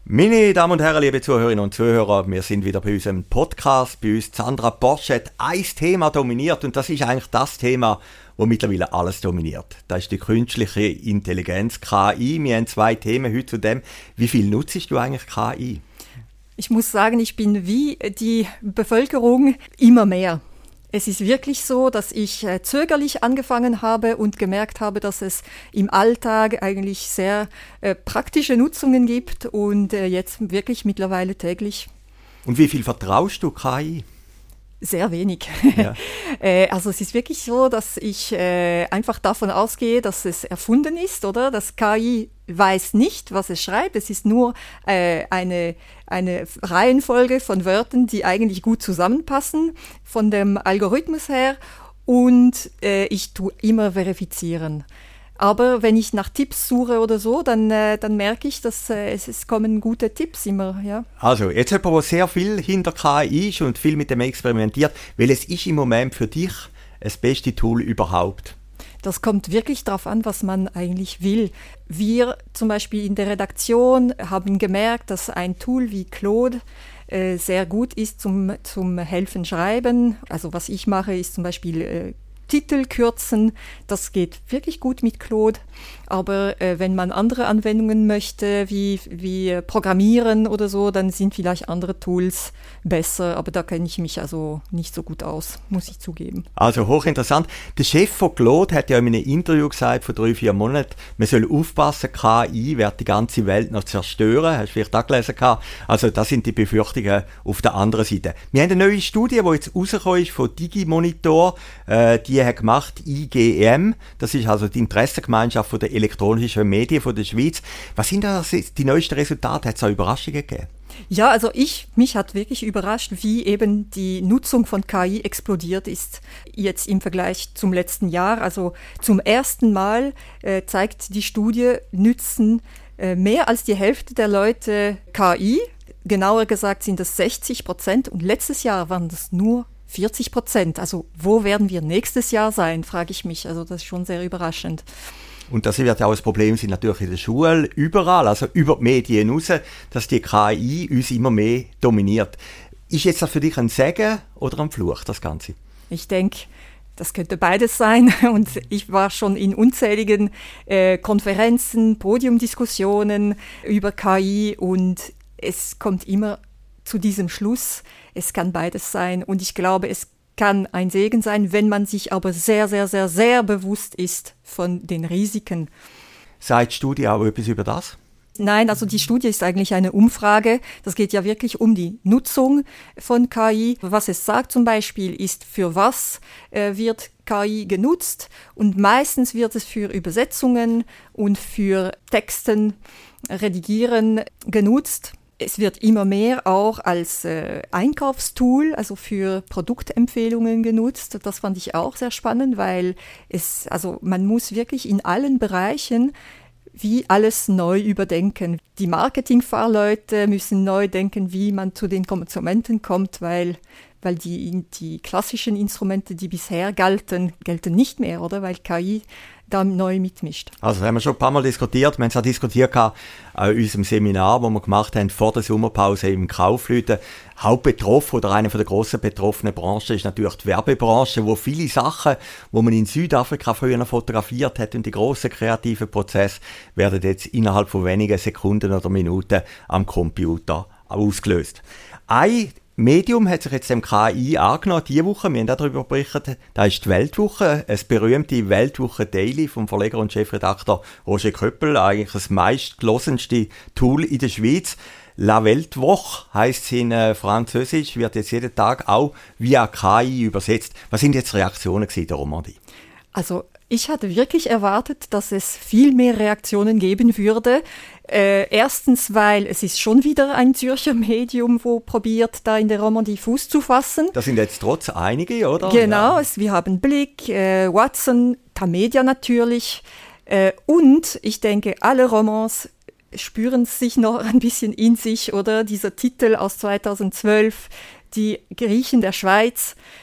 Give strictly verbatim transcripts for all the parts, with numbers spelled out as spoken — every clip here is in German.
Meine Damen und Herren, liebe Zuhörerinnen und Zuhörer, wir sind wieder bei unserem Podcast. Bei uns Sandra Bosch hat ein Thema dominiert und das ist eigentlich das Thema, das mittlerweile alles dominiert. Das ist die künstliche Intelligenz, K I. Wir haben zwei Themen heute zu dem. Wie viel nutzt du eigentlich K I? Ich muss sagen, ich bin wie die Bevölkerung immer mehr. Es ist wirklich so, dass ich äh, zögerlich angefangen habe und gemerkt habe, dass es im Alltag eigentlich sehr äh, praktische Nutzungen gibt und äh, jetzt wirklich mittlerweile täglich. Und wie viel vertraust du K I? Sehr wenig. Ja. äh, also es ist wirklich so, dass ich äh, einfach davon ausgehe, dass es erfunden ist, oder? Das K I weiß nicht, was es schreibt. Es ist nur äh, eine, eine Reihenfolge von Wörtern, die eigentlich gut zusammenpassen von dem Algorithmus her. Und äh, ich tue immer verifizieren. Aber wenn ich nach Tipps suche oder so, dann, äh, dann merke ich, dass äh, es, es kommen gute Tipps immer. Ja. Also, jetzt jemand, der sehr viel hinter K I ist und viel mit dem experimentiert, welches ist im Moment für dich das beste Tool überhaupt? Das kommt wirklich darauf an, was man eigentlich will. Wir zum Beispiel in der Redaktion haben gemerkt, dass ein Tool wie Claude äh, sehr gut ist zum, zum Helfen schreiben. Also was ich mache, ist zum Beispiel äh, Titel kürzen, das geht wirklich gut mit Claude, aber äh, wenn man andere Anwendungen möchte, wie, wie Programmieren oder so, dann sind vielleicht andere Tools besser, aber da kenne ich mich also nicht so gut aus, muss ich zugeben. Also hochinteressant. Der Chef von Claude hat ja in einem Interview gesagt, vor drei, vier Monaten, man soll aufpassen, K I wird die ganze Welt noch zerstören, hast du vielleicht auch gelesen gehabt. Also das sind die Befürchtungen auf der anderen Seite. Wir haben eine neue Studie, die jetzt rausgekommen ist von Digimonitor, äh, die hat gemacht, I G M, das ist also die Interessengemeinschaft von der elektronischen Medien von der Schweiz. Was sind da die neuesten Resultate? Hat es auch Überraschungen gegeben? Ja, also ich, mich hat wirklich überrascht, wie eben die Nutzung von K I explodiert ist, jetzt im Vergleich zum letzten Jahr. Also zum ersten Mal äh, zeigt die Studie, nützen äh, mehr als die Hälfte der Leute K I. Genauer gesagt sind das sechzig Prozent und letztes Jahr waren das nur vierzig Prozent. Also wo werden wir nächstes Jahr sein, frage ich mich. Also das ist schon sehr überraschend. Und das wird ja auch das Problem sein, natürlich in der Schule, überall, also über die Medien raus, dass die K I uns immer mehr dominiert. Ist jetzt das für dich ein Segen oder ein Fluch, das Ganze? Ich denke, das könnte beides sein. Und ich war schon in unzähligen äh, Konferenzen, Podiumdiskussionen über K I und es kommt immer zu diesem Schluss, es kann beides sein. Und ich glaube, es kann ein Segen sein, wenn man sich aber sehr, sehr, sehr, sehr bewusst ist von den Risiken. Sagt die Studie auch etwas über das? Nein, also die Studie ist eigentlich eine Umfrage. Das geht ja wirklich um die Nutzung von K I. Was es sagt zum Beispiel ist, für was äh, wird K I genutzt. Und meistens wird es für Übersetzungen und für Texten, Redigieren genutzt. Es wird immer mehr auch als äh, Einkaufstool, also für Produktempfehlungen genutzt. Das fand ich auch sehr spannend, weil es, also man muss wirklich in allen Bereichen wie alles neu überdenken. Die Marketingfachleute müssen neu denken, wie man zu den Konsumenten kommt, weil, weil die, die klassischen Instrumente, die bisher galten, gelten nicht mehr, oder? Weil K I da neu mitmischt. Also das haben wir schon ein paar Mal diskutiert. Wir haben es auch diskutiert äh, in unserem Seminar, das wir gemacht haben vor der Sommerpause im Kaufleuten. Hauptbetroffen oder eine der grossen betroffenen Branchen ist natürlich die Werbebranche, wo viele Sachen, wo man in Südafrika früher noch fotografiert hat und die grossen kreativen Prozesse werden jetzt innerhalb von wenigen Sekunden oder Minuten am Computer ausgelöst. Ein Medium hat sich jetzt dem K I angenommen, diese Woche, wir haben auch darüber berichtet, das ist die Weltwoche, eine berühmte Weltwoche Daily vom Verleger und Chefredakteur Roger Köppel, eigentlich das meistgelosenste Tool in der Schweiz. La Weltwoche heisst es in äh, Französisch, wird jetzt jeden Tag auch via K I übersetzt. Was sind jetzt Reaktionen gewesen, der Romandie? Also ich hatte wirklich erwartet, dass es viel mehr Reaktionen geben würde. Äh, erstens, weil es ist schon wieder ein Zürcher Medium, wo probiert, da in der Romandie Fuß zu fassen. Das sind jetzt trotz einige, oder? Genau, ja. es, wir haben Blick, äh, Watson, Tamedia natürlich. Äh, und ich denke, alle Romans spüren sich noch ein bisschen in sich, oder? Dieser Titel aus zweitausendzwölf, die Griechen der Schweiz.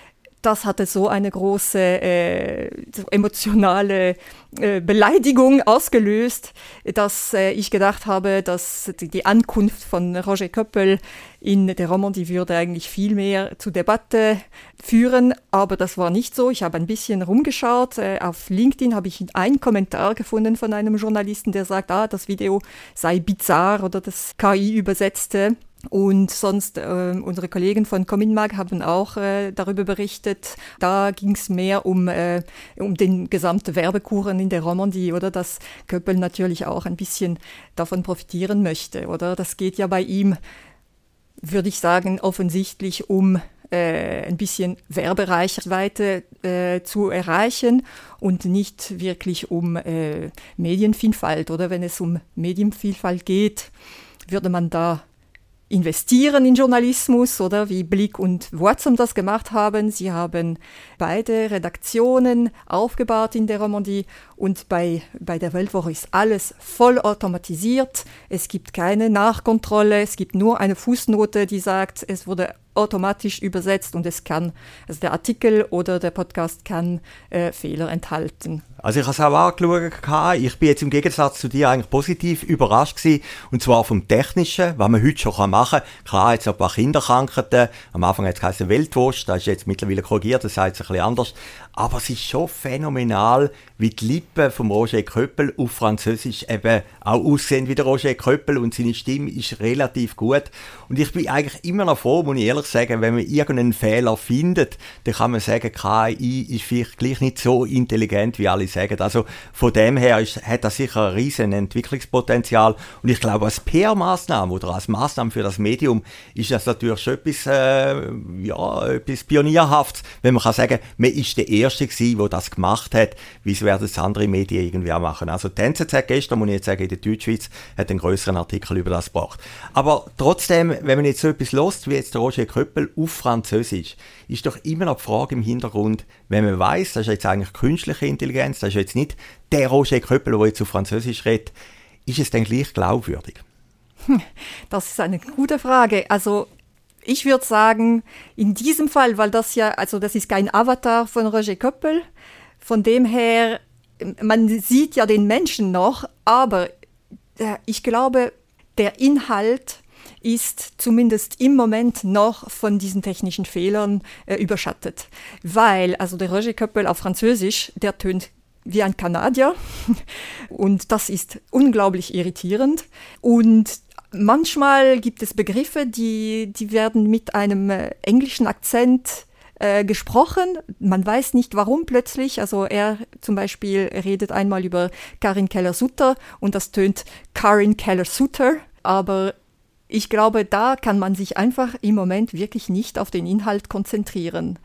das hatte so eine große äh, so emotionale äh, Beleidigung ausgelöst, dass äh, ich gedacht habe, dass die, die Ankunft von Roger Köppel in der Romandie würde eigentlich viel mehr zu Debatte führen, aber das war nicht so. Ich habe ein bisschen rumgeschaut. Äh, auf LinkedIn habe ich einen Kommentar gefunden von einem Journalisten, der sagt, ah, das Video sei bizarr oder das K I übersetzte. Und sonst, äh, unsere Kollegen von Cominmag haben auch äh, darüber berichtet. Da ging es mehr um, äh, um den gesamten Werbekuchen in der Romandie, oder dass Köppel natürlich auch ein bisschen davon profitieren möchte, oder? Das geht ja bei ihm, würde ich sagen, offensichtlich um äh, ein bisschen Werbereichweite äh, zu erreichen und nicht wirklich um äh, Medienvielfalt, oder? Wenn es um Medienvielfalt geht, würde man da investieren in Journalismus, oder wie Blick und Watson das gemacht haben. Sie haben beide Redaktionen aufgebaut in der Romandie und bei, bei der Weltwoche ist alles voll automatisiert. Es gibt keine Nachkontrolle, es gibt nur eine Fußnote, die sagt, es wurde automatisch übersetzt und es kann, also der Artikel oder der Podcast kann äh, Fehler enthalten. Also ich habe es auch angeschaut, ich bin jetzt im Gegensatz zu dir eigentlich positiv überrascht gewesen, und zwar vom Technischen, was man heute schon machen kann. Klar, jetzt ein paar Kinderkrankheiten, am Anfang hat es geheißen Weltwurst, das ist jetzt mittlerweile korrigiert, das heißt ein bisschen anders, aber es ist schon phänomenal, wie die Lippen von Roger Köppel auf Französisch eben auch aussehen wie der Roger Köppel, und seine Stimme ist relativ gut. Und ich bin eigentlich immer noch froh, muss ich ehrlich sagen, wenn man irgendeinen Fehler findet, dann kann man sagen, K I ist vielleicht gleich nicht so intelligent, wie alle sagen. Also von dem her ist, hat das sicher ein riesen Entwicklungspotenzial. Und ich glaube, als P R-Maßnahme oder als Maßnahme für das Medium ist das natürlich schon etwas, äh, ja, etwas Pionierhaftes, wenn man kann sagen, man ist der Erste gewesen, der das gemacht hat. Wieso werden es andere Medien irgendwie auch machen? Also die N Z Z gestern, muss ich jetzt sagen, in der Deutschschweiz hat einen grösseren Artikel über das gebracht. Aber trotzdem, wenn man jetzt so etwas hört, wie jetzt der Roger Köppel auf Französisch, ist doch immer noch die Frage im Hintergrund, wenn man weiss, das ist jetzt eigentlich künstliche Intelligenz, das ist jetzt nicht der Roger Köppel, der jetzt auf Französisch redet, ist es denn gleich glaubwürdig? Das ist eine gute Frage. Also ich würde sagen, in diesem Fall, weil das ja, also das ist kein Avatar von Roger Köppel, von dem her, man sieht ja den Menschen noch, aber äh, ich glaube, der Inhalt ist zumindest im Moment noch von diesen technischen Fehlern äh, überschattet. Weil, also der Roger Köppel auf Französisch, der tönt wie ein Kanadier und das ist unglaublich irritierend. Und manchmal gibt es Begriffe, die, die werden mit einem äh, englischen Akzent äh, gesprochen. Man weiß nicht, warum plötzlich. Also er zum Beispiel redet einmal über Karin Keller-Sutter und das tönt Karin Keller-Sutter. Aber ich glaube, da kann man sich einfach im Moment wirklich nicht auf den Inhalt konzentrieren.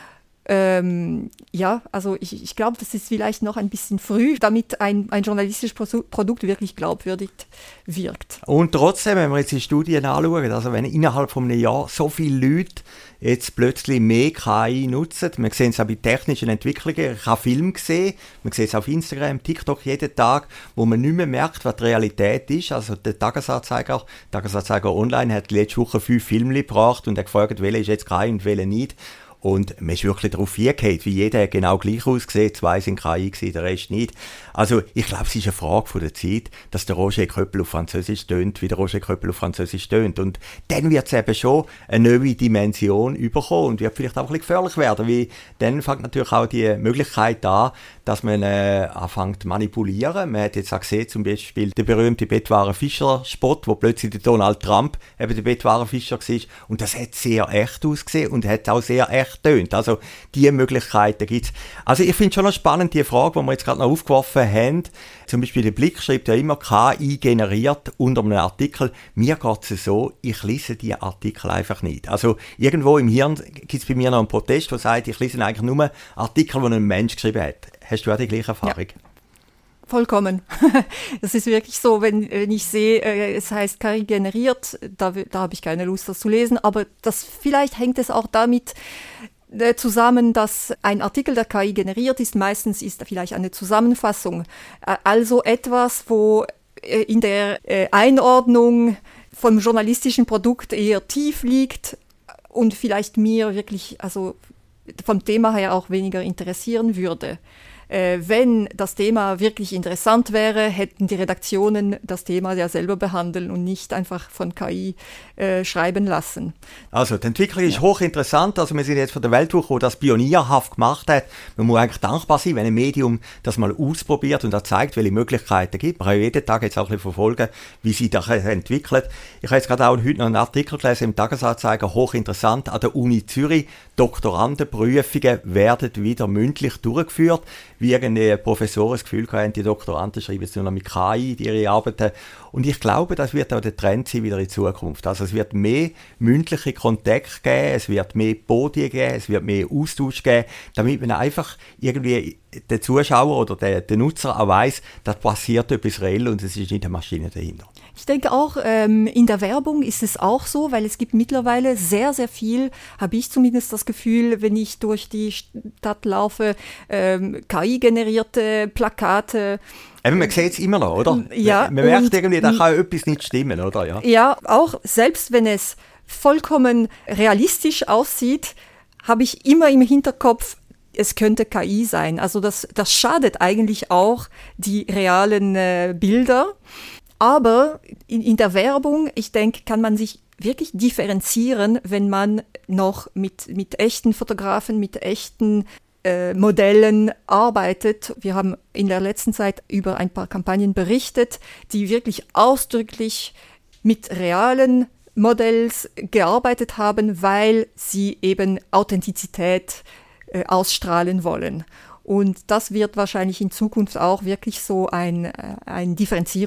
Ähm, ja, also ich, ich glaube, das ist vielleicht noch ein bisschen früh, damit ein, ein journalistisches Produkt wirklich glaubwürdig wirkt. Und trotzdem, wenn wir jetzt die Studien anschauen, also wenn innerhalb von einem Jahr so viele Leute jetzt plötzlich mehr K I nutzen, wir sehen es auch bei technischen Entwicklungen, ich habe Filme gesehen, man sieht es auf Instagram, TikTok jeden Tag, wo man nicht mehr merkt, was die Realität ist. Also der Tagesanzeiger, Tagesanzeiger Online hat letzte Woche fünf Filme gebracht und hat gefragt, welcher ist jetzt K I und welcher nicht. Und man ist wirklich darauf hingehauen, wie jeder genau gleich aussieht. Zwei sind K I gewesen, der Rest nicht. Also ich glaube, es ist eine Frage von der Zeit, dass der Roger Köppel auf Französisch tönt, wie der Roger Köppel auf Französisch tönt. Und dann wird es eben schon eine neue Dimension überkommen und wird vielleicht auch ein bisschen gefährlich werden, weil dann fängt natürlich auch die Möglichkeit an, dass man äh, anfängt zu manipulieren. Man hat jetzt auch gesehen, zum Beispiel der berühmte Bettwaren-Fischer-Spot, wo plötzlich der Donald Trump eben der Bettwaren-Fischer war. Und das hat sehr echt ausgesehen und hat auch sehr echt tönt. Also diese Möglichkeiten gibt es. Also ich finde schon noch spannend die Frage, die wir jetzt gerade noch aufgeworfen haben. Zum Beispiel der Blick schreibt ja immer K I generiert unter einem Artikel. Mir geht es so, ich lese die Artikel einfach nicht. Also irgendwo im Hirn gibt es bei mir noch einen Protest, der sagt, ich lese eigentlich nur Artikel, die ein Mensch geschrieben hat. Hast du auch die gleiche Erfahrung? Ja. Vollkommen. Das ist wirklich so, wenn, wenn ich sehe, äh, es heißt K I generiert, da, da habe ich keine Lust, das zu lesen. Aber das, vielleicht hängt es auch damit äh, zusammen, dass ein Artikel, der K I generiert ist, meistens ist vielleicht eine Zusammenfassung. Äh, also etwas, wo äh, in der äh, Einordnung vom journalistischen Produkt eher tief liegt und vielleicht mir wirklich, also vom Thema her auch weniger interessieren würde. Äh, wenn das Thema wirklich interessant wäre, hätten die Redaktionen das Thema ja selber behandeln und nicht einfach von K I äh, schreiben lassen. Also die Entwicklung ist ja. hochinteressant. Also wir sind jetzt von der Weltwoche, die das pionierhaft gemacht hat. Man muss eigentlich dankbar sein, wenn ein Medium das mal ausprobiert und auch zeigt, welche Möglichkeiten es gibt. Man kann jeden Tag jetzt auch ein bisschen verfolgen, wie sich das entwickelt. Ich habe jetzt gerade auch heute noch einen Artikel gelesen im Tagesanzeiger, hochinteressant, an der Uni Zürich. Doktorandenprüfungen werden wieder mündlich durchgeführt, wie irgendeine Professoren das Gefühl haben, die Doktoranden schreiben jetzt nur noch mit K I ihre Arbeiten. Und ich glaube, das wird auch der Trend sein wieder in Zukunft. Also es wird mehr mündliche Kontakte geben, es wird mehr Podien geben, es wird mehr Austausch geben, damit man einfach irgendwie der Zuschauer oder der, der Nutzer auch weiss, da passiert etwas reell und es ist nicht eine Maschine dahinter. Ich denke auch, ähm, in der Werbung ist es auch so, weil es gibt mittlerweile sehr, sehr viel, habe ich zumindest das Gefühl, wenn ich durch die Stadt laufe, ähm, K I-generierte Plakate. Eben, man sieht es immer noch, oder? Ja. Man, man merkt irgendwie, da kann etwas nicht stimmen, oder? Ja, ja, auch selbst wenn es vollkommen realistisch aussieht, habe ich immer im Hinterkopf, es könnte K I sein. Also das, das schadet eigentlich auch die realen äh, Bilder. Aber in, in der Werbung, ich denke, kann man sich wirklich differenzieren, wenn man noch mit, mit echten Fotografen, mit echten äh, Modellen arbeitet. Wir haben in der letzten Zeit über ein paar Kampagnen berichtet, die wirklich ausdrücklich mit realen Modells gearbeitet haben, weil sie eben Authentizität äh, ausstrahlen wollen. Und das wird wahrscheinlich in Zukunft auch wirklich so ein, ein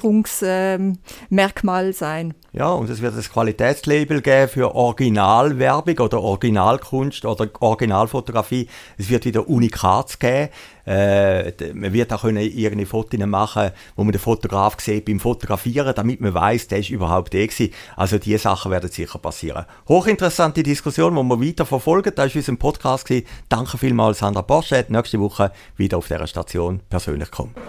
Differenzierungsmerkmal ähm, sein. Ja, und es wird ein Qualitätslabel geben für Originalwerbung oder Originalkunst oder Originalfotografie. Es wird wieder Unikats geben. Äh, man wird auch können irgendeine Fotos machen, wo man den Fotograf sieht beim Fotografieren, damit man weiss, der ist überhaupt der gewesen. Also diese Sachen werden sicher passieren. Hochinteressante Diskussion, die wir weiter verfolgen. Das war unser Podcast gewesen. Danke vielmals, Sandra Borschett. Nächste Woche wieder auf dieser Station persönlich kommen.